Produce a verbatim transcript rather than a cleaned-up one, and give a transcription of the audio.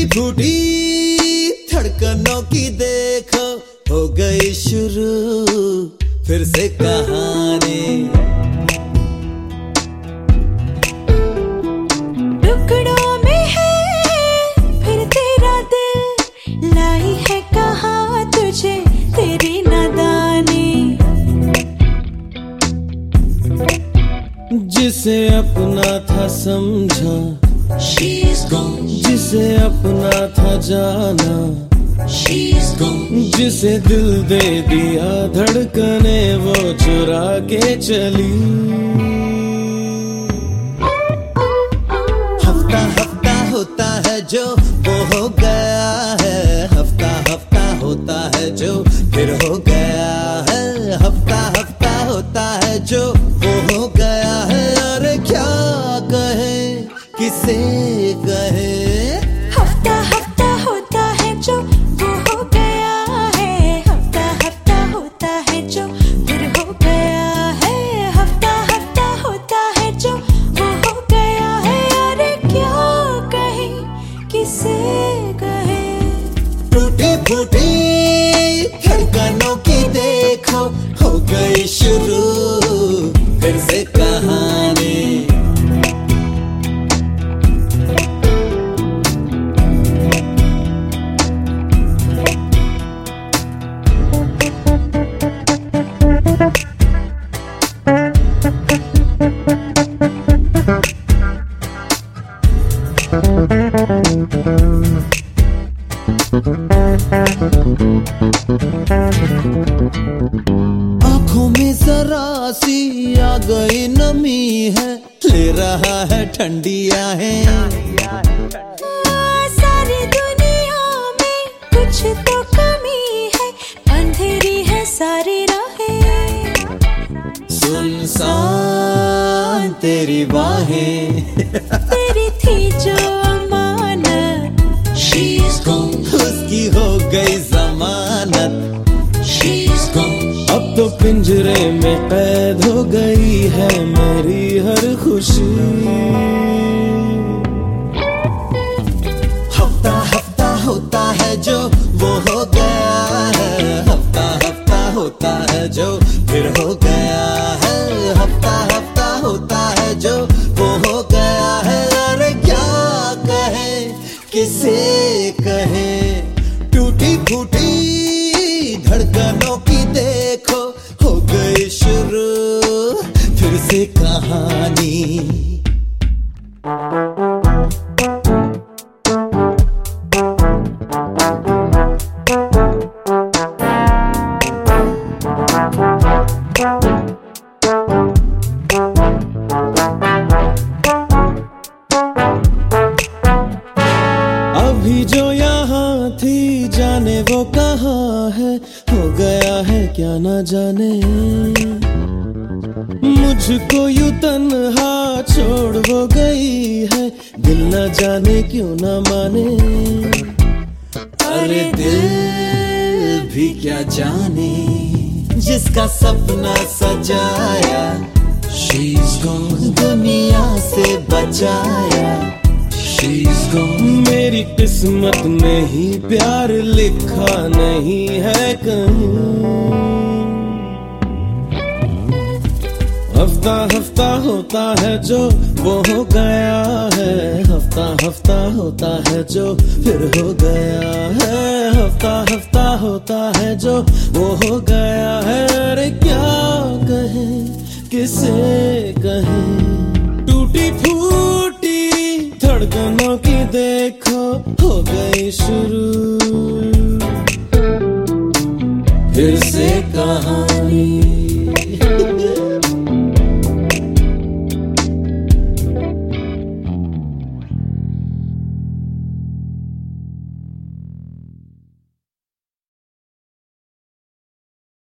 फूटी धड़कनों की देखो हो गई शुरू फिर से कहानी। टुकड़ों में है फिर तेरा दिल, लाई है कहाँ तुझे तेरी नादानी। जिसे अपना था समझा She's gone, जिसे अपना था जाना she's gone, जिसे दिल दे दिया धड़कने वो चुरा के चली। हफ्ता हफ्ता होता है जो वो हो गया है, हफ्ता हफ्ता होता है जो फिर हो गया है, हफ्ता हफ्ता होता है जो वो हो गया है। अरे क्या कहे किसे कहे, हफ्ता हफ्ता होता है जो वो हो गया है, हफ्ता हफ्ता होता है जो फिर हो गया है, हफ्ता हफ्ता होता है जो वो हो गया है। अरे क्या कहे किसे कहे, टूटी फूटी धड़कनों की देखो हो गई शुरू फिर से कहानी। आंखों में जरा सी आ गई नमी है, ले रहा है ठंडी आहें। सारी दुनिया में कुछ तो कमी है, अंधेरी है सारी राहें, सुनसान तेरी बाहें तेरी थी जो अमानत। She's gone, उसकी हो गई जमानत। she's gone, अब तो पिंजरे में कैद हो गई है मेरी हर खुशी। हफ्ता हफ्ता होता है जो वो हो गया है, हफ्ता हफ्ता होता है जो फिर हो गया है, हफ्ता हफ्ता होता है जो वो हो गया है। अरे क्या कहे किसे कहे, टूटी फूटी धड़कनों की देखो हो गई शुरू फिर से कहानी। अभी जो यहाँ थी जाने वो कहाँ है, हो गया है क्या न जाने। मुझको यूं तन्हा छोड़ वो गई है, दिल न जाने क्यों न माने। अरे दिल भी क्या जाने जिसका सपना सजाया, She's gone, दुनिया से बचाया। She's gone, मेरी किस्मत में ही प्यार लिखा नहीं है कहीं। हफ्ता हफ्ता होता है जो वो हो गया है, हफ्ता हफ्ता होता है जो फिर हो गया है, हफ्ता हफ्ता होता है जो वो हो गया है। अरे क्या कहे किसे कहे, टूटी फूटी धड़कनों की देखो हो गई शुरू